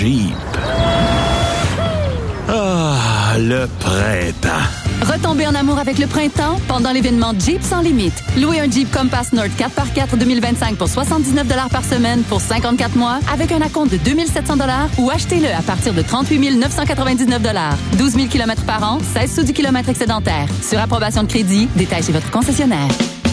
Jeep. Ah, le printemps. Retombez en amour avec le printemps pendant l'événement Jeep sans limite. Louez un Jeep Compass North 4x4 2025 pour 79 $ par semaine pour 54 mois avec un acompte de 2 700 $ ou achetez-le à partir de 38 999 $. 12 000 km par an, 16 sous du kilomètre excédentaire. Sur approbation de crédit, détail chez votre concessionnaire.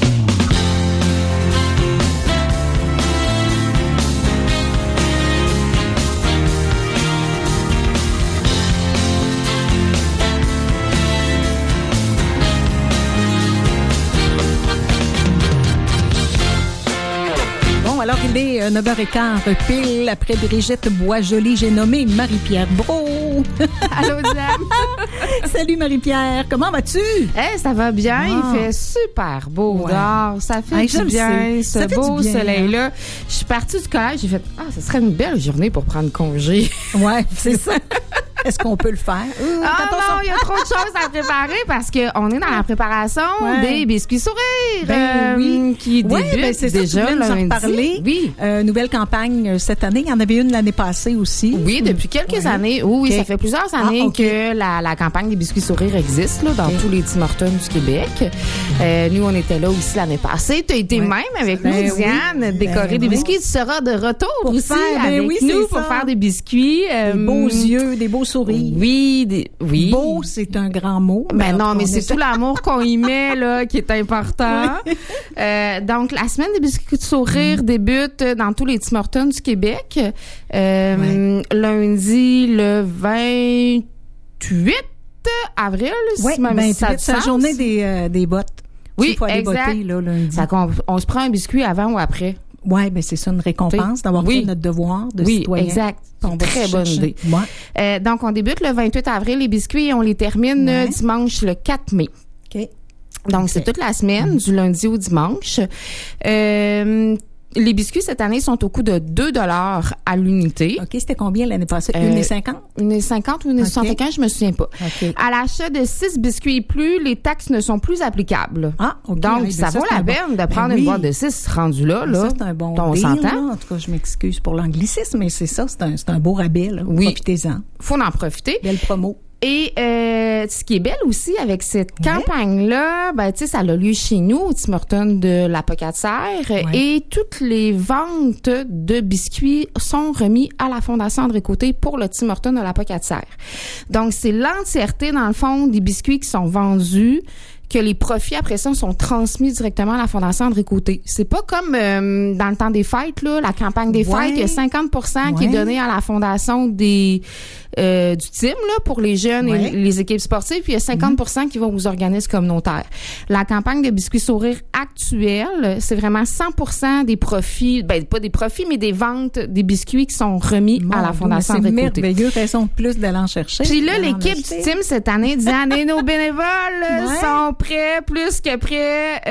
Alors, il est 9h15, pile après Brigitte Boisjoli. J'ai nommé Marie-Pierre Brault. Allô, Diane. Salut, Marie-Pierre. Comment vas-tu? Ça va bien. Il fait super beau dehors. Ça fait du bien, ce beau soleil-là. Je suis partie du collège. J'ai fait, ce serait une belle journée pour prendre congé. Ouais, c'est ça. Est-ce qu'on peut le faire? Non, il y a trop de choses à préparer parce qu'on est dans la préparation des biscuits sourires qui débutent c'est déjà ça, tu voulais nous en parler. Oui. Nouvelle campagne cette année. Il y en avait une l'année passée aussi. Oui, depuis quelques années. Oui, ça fait plusieurs années que la campagne des biscuits sourires existe là, dans tous les Tim Hortons du Québec. Nous, on était là aussi l'année passée. Tu as été même avec nous, Diane, décorer des biscuits. Tu seras de retour pour aussi avec nous pour faire des biscuits. Des beaux yeux, des beaux sourires. Oui. Beau, c'est un grand mot. Mais non, mais c'est tout l'amour qu'on y met là qui est important. Donc, la semaine des biscuits de sourire débute dans tous les Tim Hortons du Québec. Lundi, le 28 avril, si ma mémoire ça c'est la journée des bottes. Oui, exact. Botter, là, lundi. On se prend un biscuit avant ou après. Oui, mais c'est ça, une récompense d'avoir fait notre devoir de citoyen. Oui, exact. Très bonne idée. Donc, on débute le 28 avril, les biscuits, et on les termine dimanche le 4 mai. OK. Donc, c'est toute la semaine, du lundi au dimanche. Les biscuits, cette année, sont au coût de 2 $ à l'unité. OK, c'était combien l'année passée? 1,50 $? 1,50 ou 1,75 $, je me souviens pas. Okay. À l'achat de 6 biscuits et plus, les taxes ne sont plus applicables. Ah, OK. Donc, ça vaut la peine de prendre une boîte de 6 rendus là. Ça, c'est un bon on deal, s'entend. Là. En tout cas, je m'excuse pour l'anglicisme, mais c'est ça, c'est un beau rabais. Là. Oui. Profitez-en. Faut en profiter. Belle promo. Et ce qui est belle aussi avec cette campagne-là, tu sais, ça a lieu chez nous, au Tim Hortons de la Pocatière, et toutes les ventes de biscuits sont remis à la Fondation André Côté pour le Tim Hortons de la Pocatière. Donc, c'est l'entièreté, dans le fond, des biscuits qui sont vendus, que les profits, après ça, sont transmis directement à la Fondation André Côté. C'est pas comme dans le temps des fêtes, là, la campagne des fêtes, il y a 50% qui est donné à la Fondation du TIM, là, pour les jeunes et les équipes sportives, puis il y a 50% qui vont aux organismes communautaires. La campagne de biscuits sourires actuelle, c'est vraiment 100% des profits, pas des profits, mais des ventes des biscuits qui sont remis à la Fondation André Côté. C'est merveilleux, raison de plus d'aller en chercher. Puis là, l'équipe du TIM cette année, Diane et nos bénévoles sont prêts, plus que prêts.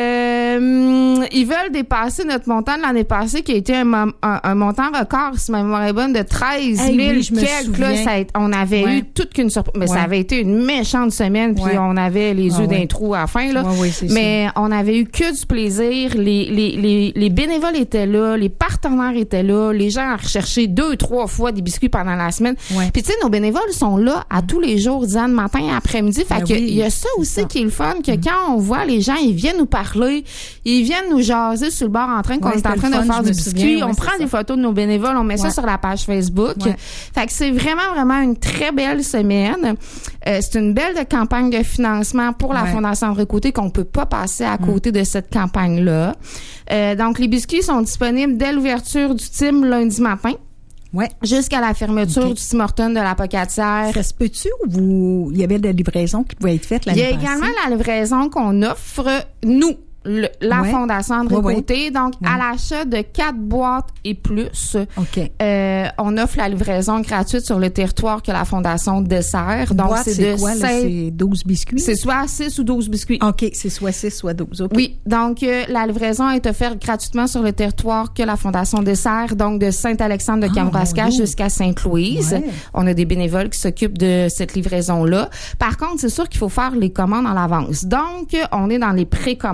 Ils veulent dépasser notre montant de l'année passée, qui a été un montant record, si ma mémoire est bonne, de 13 000 quelques. Là, on avait eu toute qu'une surprise. Mais ça avait été une méchante semaine, puis on avait les yeux d'un trou à la fin. Là. Mais on avait eu que du plaisir. Les bénévoles étaient là, les partenaires étaient là, les gens ont recherché 2-3 fois des biscuits pendant la semaine. Puis tu sais, nos bénévoles sont là à tous les jours, Diane, matin et après-midi. Fait que il y a ça aussi qui est le fun, que quand on voit les gens, ils viennent nous parler, ils viennent nous jaser sur le bord en train qu'on est en train de faire du biscuit. On prend des photos de nos bénévoles, on met ça sur la page Facebook. Fait que c'est vraiment une très belle semaine. C'est une belle campagne de financement pour la Fondation André Côté qu'on peut pas passer à côté de cette campagne-là. Donc, les biscuits sont disponibles dès l'ouverture du TIM lundi matin. Jusqu'à la fermeture du Tim Hortons de la Pocatière. Ça se peut-tu ou il y avait de la livraison qui pouvait être faite l'année passée? Il y a également la livraison qu'on offre, nous, la Fondation André Côté. Donc, à l'achat de 4 boîtes et plus, on offre la livraison gratuite sur le territoire que la Fondation dessert. Donc, c'est quoi, là? C'est 12 biscuits? C'est soit 6 ou 12 biscuits. OK, c'est soit 6, soit 12. Okay. Oui, donc la livraison est offerte gratuitement sur le territoire que la Fondation dessert, donc de Saint-Alexandre de Kamouraska jusqu'à Sainte-Louise. On a des bénévoles qui s'occupent de cette livraison-là. Par contre, c'est sûr qu'il faut faire les commandes en avance. Donc, on est dans les précommandes actuellement.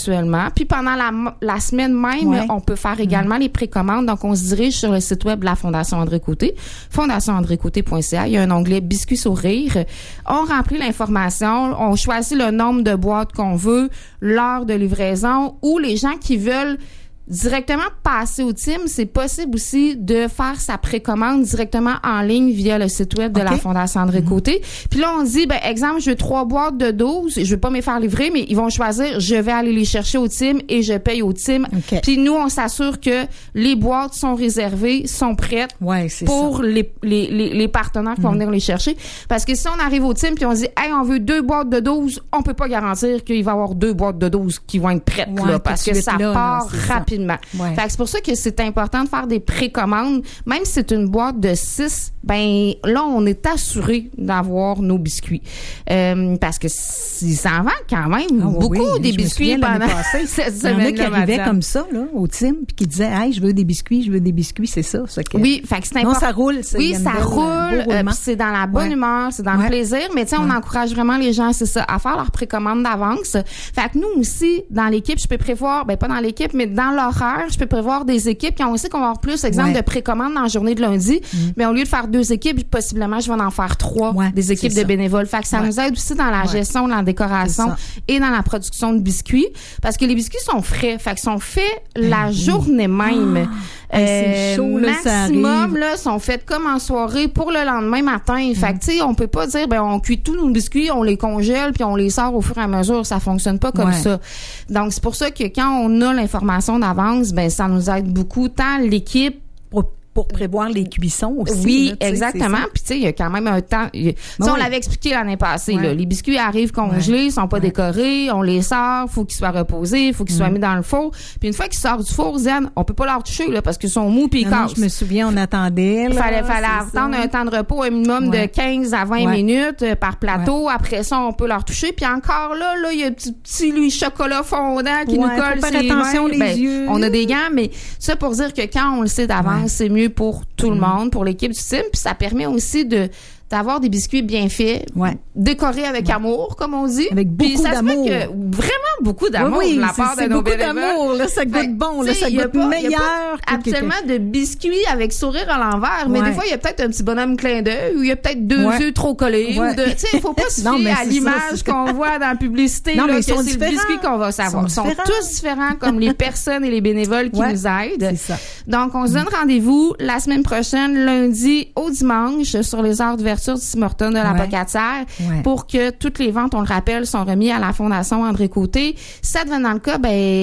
actuellement. Puis pendant la semaine même, on peut faire également les précommandes. Donc, on se dirige sur le site web de la Fondation André Côté, fondationandrécôté.ca. Il y a un onglet Biscuits Sourire. On remplit l'information, on choisit le nombre de boîtes qu'on veut, l'heure de livraison, ou les gens qui veulent directement passer au team, c'est possible aussi de faire sa précommande directement en ligne via le site web de la Fondation André Côté. Puis là, on dit, exemple, je veux 3 boîtes de 12, je veux pas me faire livrer, mais ils vont choisir, je vais aller les chercher au team et je paye au team. Puis nous, on s'assure que les boîtes sont réservées, sont prêtes pour les partenaires qui vont venir les chercher. Parce que si on arrive au team puis on dit, hey, on veut 2 boîtes de 12, on peut pas garantir qu'il va y avoir 2 boîtes de 12 qui vont être prêtes, parce que ça part rapidement. Fait que c'est pour ça que c'est important de faire des précommandes. Même si c'est une boîte de 6, là, on est assuré d'avoir nos biscuits. Parce que ils s'en vendent quand même beaucoup des biscuits pendant cette semaine. Il y en a qui arrivaient comme ça, là, au team, puis qui disaient, hey, je veux des biscuits, c'est ça. Oui, fait que c'est important. Non, ça roule. Oui, ça roule. Puis c'est dans la bonne humeur, c'est dans le plaisir. Mais tu sais, on encourage vraiment les gens, c'est ça, à faire leur précommande d'avance. Fait que nous aussi, dans l'équipe, je peux prévoir, pas dans l'équipe, mais dans l'horaire, je peux prévoir des équipes. Puis on sait qu'on va avoir plus, exemple, de précommande dans la journée de lundi. Mais au lieu de faire 2 équipes, possiblement, je vais en faire 3 des équipes de bénévoles. Fait que ça nous aide aussi dans la gestion, dans la décoration et dans la production de biscuits. Parce que les biscuits sont frais. Fait qu'ils sont faits la journée même. C'est chaud, là, maximum, là, sont faits comme en soirée pour le lendemain matin. Fait que, tu sais, on peut pas dire, on cuit tous nos biscuits, on les congèle puis on les sort au fur et à mesure. Ça fonctionne pas comme ça. Donc, c'est pour ça que quand on a l'information d'avance, ça nous aide beaucoup, tant l'équipe pour prévoir les cuissons aussi. Oui, là, exactement. Puis tu sais, il y a quand même un temps. On l'avait expliqué l'année passée. Là, les biscuits arrivent congelés, sont pas décorés, on les sort, faut qu'ils soient reposés, faut qu'ils soient mis dans le four. Puis une fois qu'ils sortent du four, Ziane, on peut pas leur toucher là parce qu'ils sont mous puis ils cassent. Je me souviens, on attendait. Là, fallait attendre un temps de repos, un minimum de 15 à 20 minutes par plateau. Après ça, on peut leur toucher. Puis encore là, il y a un petit chocolat fondant qui nous colle sur les attention mains. Les yeux. On a des gants, mais ça pour dire que quand on le sait d'avance, c'est mieux pour tout le monde, pour l'équipe du team, puis ça permet aussi d'avoir des biscuits bien faits, décorés avec amour, comme on dit. Avec beaucoup d'amour. Vraiment beaucoup d'amour de la part de nos bénévoles. D'amour, là, ça goûte bon, là, ça goûte meilleur. Absolument de biscuits avec sourire à l'envers, mais des fois, il y a peut-être un petit bonhomme clin d'œil ou il y a peut-être 2 yeux trop collés. Tu sais, il faut pas se fier à l'image qu'on voit dans la publicité, là, que c'est le biscuit qu'on va savoir. Ils sont tous différents, comme les personnes et les bénévoles qui nous aident. Donc, on se donne rendez-vous la semaine prochaine, lundi au dimanche, sur les heures d'ouverture du Tim Hortons de la Pocatière pour que toutes les ventes, on le rappelle, sont remises à la Fondation André Côté. Si ça devient dans le cas,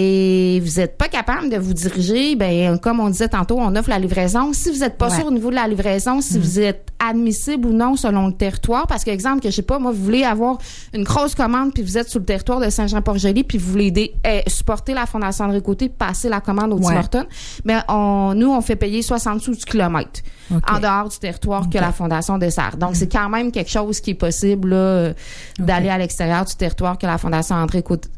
vous êtes pas capable de vous diriger, comme on disait tantôt, on offre la livraison. Si vous êtes pas sûr au niveau de la livraison, si vous êtes admissible ou non selon le territoire, parce que, exemple, que je sais pas, moi, vous voulez avoir une grosse commande puis vous êtes sur le territoire de Saint-Jean-Port-Joli puis vous voulez aider, supporter la Fondation André Côté, passer la commande au Tim Hortons, nous, on fait payer 60 sous du kilomètre en dehors du territoire que la Fondation dessert. Donc, c'est quand même quelque chose qui est possible là, d'aller à l'extérieur du territoire que la Fondation André Côté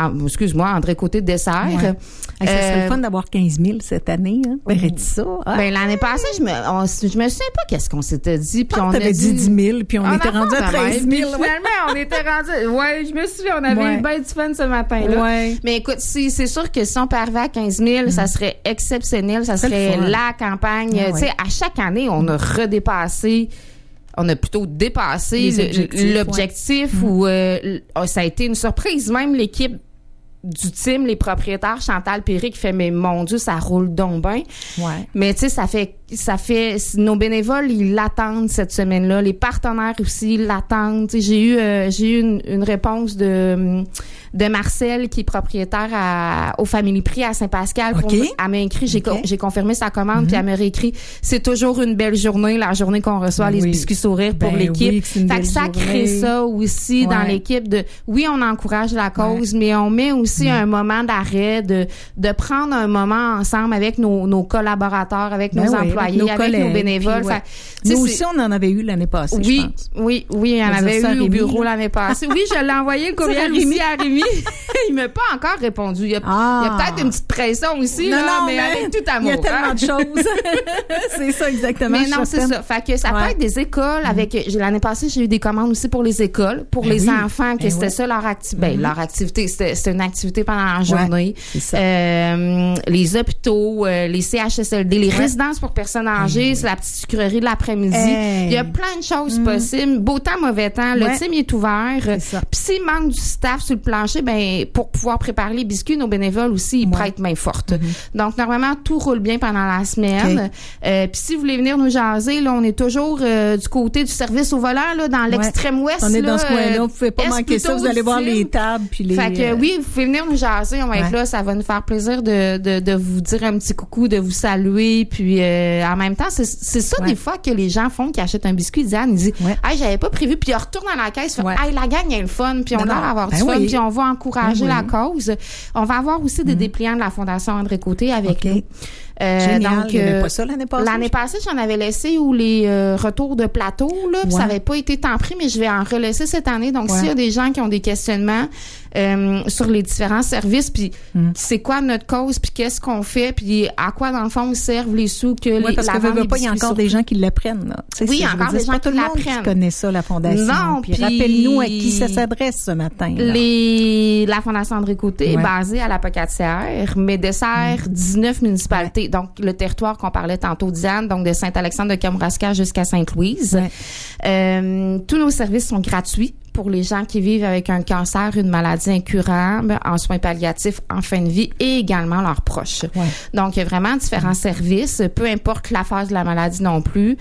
André Côté dessert. Ça serait le fun d'avoir 15 000 cette année. Hein? Verrais-tu ça? Hein? L'année passée, je me souviens pas qu'est-ce qu'on s'était dit. Puis on t'avais dit 10 000, puis on était rendu à 13 000. Finalement, on était rendu... je me souviens, on avait eu bien du fun ce matin-là. Mais écoute, c'est sûr que si on peut arriver à 15 000, ça serait exceptionnel. Ça serait la campagne. Tu sais, à chaque année, on a redépassé... On a plutôt dépassé l'objectif ou ça a été une surprise. Même l'équipe du team, les propriétaires, Chantal Perry qui fait, mais mon Dieu, ça roule donc bien. Mais tu sais, ça fait, nos bénévoles, ils l'attendent cette semaine-là. Les partenaires aussi l'attendent. Tu sais, j'ai eu une réponse de Marcel, qui est propriétaire au Family Prix à Saint-Pascal. Elle m'a écrit, j'ai confirmé sa commande, puis elle m'a réécrit, c'est toujours une belle journée, la journée qu'on reçoit les biscuits sourires pour l'équipe. Fait que ça crée ça aussi dans l'équipe on encourage la cause, mais on met aussi un moment d'arrêt, de prendre un moment ensemble avec nos collaborateurs, avec nos employés, employés, avec nos bénévoles. Puis, nous aussi, on en avait eu l'année passée, je pense. Oui, il y en avait eu au bureau l'année passée. Oui, je l'ai envoyé le courriel aussi à Rémi. Il m'a pas encore répondu. Il y a peut-être une petite pression aussi, mais avec tout amour. Il y a tellement de choses. C'est ça, exactement. Mais non, c'est ça. Fait que ça peut être des écoles l'année passée, j'ai eu des commandes aussi pour les écoles, pour les enfants, que c'était ça leur activité. Leur activité, c'était une activité pendant la journée. C'est ça. Les hôpitaux, les CHSLD, les résidences pour personnes âgées, c'est la petite sucrerie de l'après-midi. Il y a plein de choses possibles. Beau temps, mauvais temps. Le team est ouvert. Puis s'il manque du staff sur le plancher, pour pouvoir préparer les biscuits, nos bénévoles aussi, ils prêtent main forte. Donc, normalement, tout roule bien pendant la semaine. Puis si vous voulez venir nous jaser, là, on est toujours du côté du service au volant, là, dans l'extrême ouest. On est dans ce coin-là. Vous pouvez pas manquer ça. Vous allez voir les tables. Puis les... Fait que oui, vous pouvez venir nous jaser. On va être là. Ça va nous faire plaisir de vous dire un petit coucou, de vous saluer. Puis en même temps, c'est ça des fois que les gens font, qui achètent un biscuit. Diane, ils disent, hey, j'avais pas prévu. Puis ils retournent à la caisse. Hey, la gang, il y a le fun. Puis on va avoir du fun. Puis on va encourager la cause. On va avoir aussi des dépliants de la Fondation André Côté avec nous. Génial. Donc, il n'y avait pas ça l'année passée? L'année passée, j'en avais laissé ou les retours de plateau, là, puis ça n'avait pas été tant pris, mais je vais en relaisser cette année. Donc, s'il y a des gens qui ont des questionnements sur les différents services, puis c'est quoi notre cause, puis qu'est-ce qu'on fait, puis à quoi, dans le fond, servent les sous que les parce que il y a encore des gens qui l'apprennent. Là. Oui, il y a encore des gens qui l'apprennent. Pas tout le monde qui connaît ça, la Fondation. Non, puis rappelle-nous à qui ça s'adresse ce matin. La Fondation André Côté est basée à la Pocatière, mais dessert 19 municipalités. Donc, le territoire qu'on parlait tantôt, Diane, donc de Saint-Alexandre de Kamouraska jusqu'à Sainte-Louise. Tous nos services sont gratuits pour les gens qui vivent avec un cancer, une maladie incurable, en soins palliatifs, en fin de vie, et également leurs proches. Donc, il y a vraiment différents services, peu importe la phase de la maladie non plus.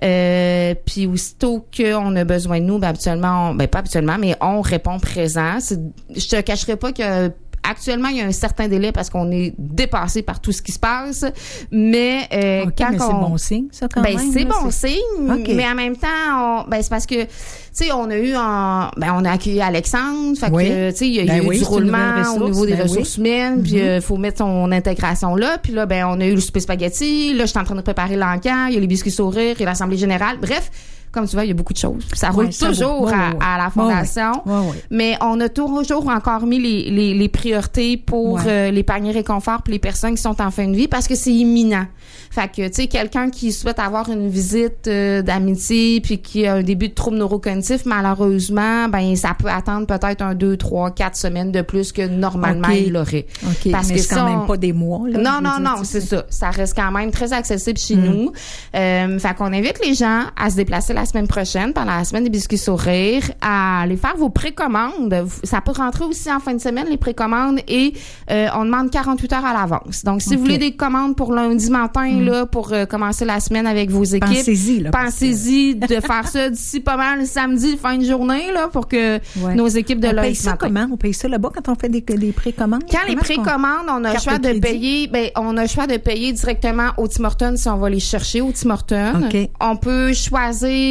Puis, aussitôt qu'on a besoin de nous, habituellement, pas habituellement, mais on répond présent. Je te cacherai pas que actuellement, il y a un certain délai parce qu'on est dépassé par tout ce qui se passe. Mais quand c'est bon signe, ça, quand même. C'est bon signe, mais en même temps, c'est parce que, tu sais, on a eu on a accueilli Alexandre. Fait que, tu sais, il y a eu du roulement au niveau des ressources humaines. Puis, faut mettre son intégration là. Puis là, on a eu le souper spaghetti. Là, je suis en train de préparer l'encan. Il y a les biscuits sourires et l'Assemblée générale. Bref. Comme tu vois, il y a beaucoup de choses. Ça roule toujours à la Fondation. Mais on a toujours encore mis les priorités pour les paniers réconfort pour les personnes qui sont en fin de vie parce que c'est imminent. Fait que, tu sais, quelqu'un qui souhaite avoir une visite d'amitié puis qui a un début de trouble neurocognitif, malheureusement, ça peut attendre peut-être 2, 3, 4 semaines de plus que normalement il l'aurait. Parce que c'est quand même pas des mois. Là, non, c'est ça. Ça reste quand même très accessible chez nous. Fait qu'on invite les gens à se déplacer la semaine prochaine, pendant la semaine des biscuits sourires, à aller faire vos précommandes. Ça peut rentrer aussi en fin de semaine, les précommandes, et on demande 48 heures à l'avance. Donc, si vous voulez des commandes pour lundi matin, là, pour commencer la semaine avec vos équipes, pensez-y de faire ça d'ici pas mal samedi, fin de journée, là, pour que nos équipes de lundi matin. On paye ça comment? On paye ça là-bas quand on fait des précommandes? Quand les précommandes, on a le choix de payer, on a le choix de payer directement au Tim Hortons si on va les chercher au Tim Hortons. On peut choisir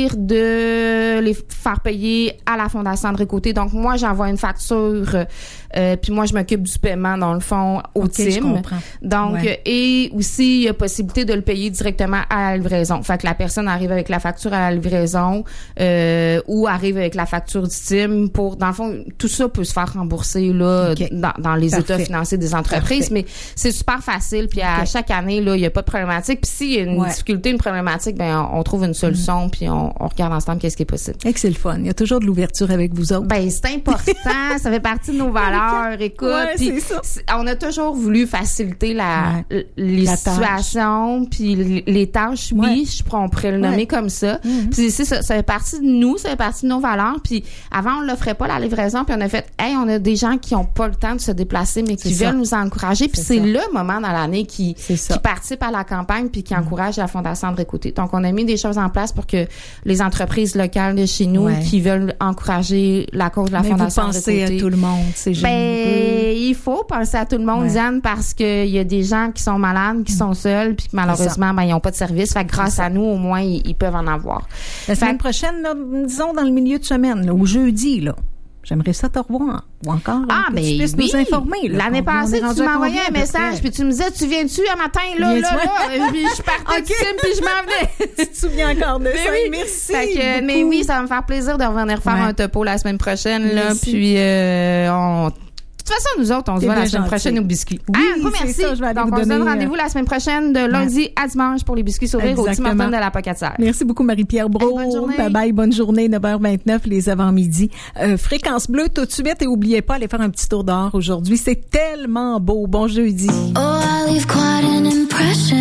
de les faire payer à la Fondation André Côté. Donc, moi, j'envoie une facture, puis moi, je m'occupe du paiement, dans le fond, au team. Je comprends. Donc, et aussi, il y a possibilité de le payer directement à la livraison. Fait que la personne arrive avec la facture à la livraison ou arrive avec la facture du team pour, dans le fond, tout ça peut se faire rembourser là dans les états financiers des entreprises, mais c'est super facile. Puis à chaque année, là, il n'y a pas de problématique. Puis s'il y a une difficulté, une problématique, on trouve une solution, puis on regarde ensemble qu'est-ce qui est possible. Et que c'est le fun. Il y a toujours de l'ouverture avec vous autres. C'est important. Ça fait partie de nos valeurs. Écoute, puis on a toujours voulu faciliter les situations, puis les tâches. On pourrait le nommer comme ça. Puis c'est ça. Ça fait partie de nous. Ça fait partie de nos valeurs. Puis avant, on l'offrait pas la livraison. Puis on a fait, on a des gens qui ont pas le temps de se déplacer, mais qui veulent nous encourager. Puis c'est le moment dans l'année qui participe à la campagne puis qui encourage la Fondation André Côté. Donc on a mis des choses en place pour que les entreprises locales de chez nous qui veulent encourager la cause de la Fondation André Côté. Vous pensez à tout le monde, c'est génial. Il faut penser à tout le monde, Diane, parce que il y a des gens qui sont malades, qui sont seuls, puis que malheureusement, ils n'ont pas de service. Fait que grâce à nous, au moins, ils peuvent en avoir. La semaine prochaine, là, disons dans le milieu de semaine, là, ou jeudi, là. J'aimerais ça te revoir. Ou encore, que tu puisses nous informer. Là, l'année passée, tu m'as envoyé un message, puis tu me disais, tu viens-tu un matin, là, puis je partais du film, puis je m'en venais. Tu te souviens encore de ça? Oui. Merci. Mais oui, ça va me faire plaisir de revenir faire un topo la semaine prochaine, là, puis de toute façon, nous autres, on se voit la semaine prochaine aux biscuits. Oui, merci. Ça, je vais aller donc, on se donne rendez-vous la semaine prochaine de lundi à dimanche pour les biscuits Sourire au Tim Hortons de la Pocatière. Merci beaucoup, Marie-Pierre Brault. Bonne journée. Bye-bye, bonne journée, 9h29, les avant-midi. Fréquence bleue tout de suite et oubliez pas, aller faire un petit tour dehors aujourd'hui. C'est tellement beau. Bon jeudi. Oh, I leave quite an impression.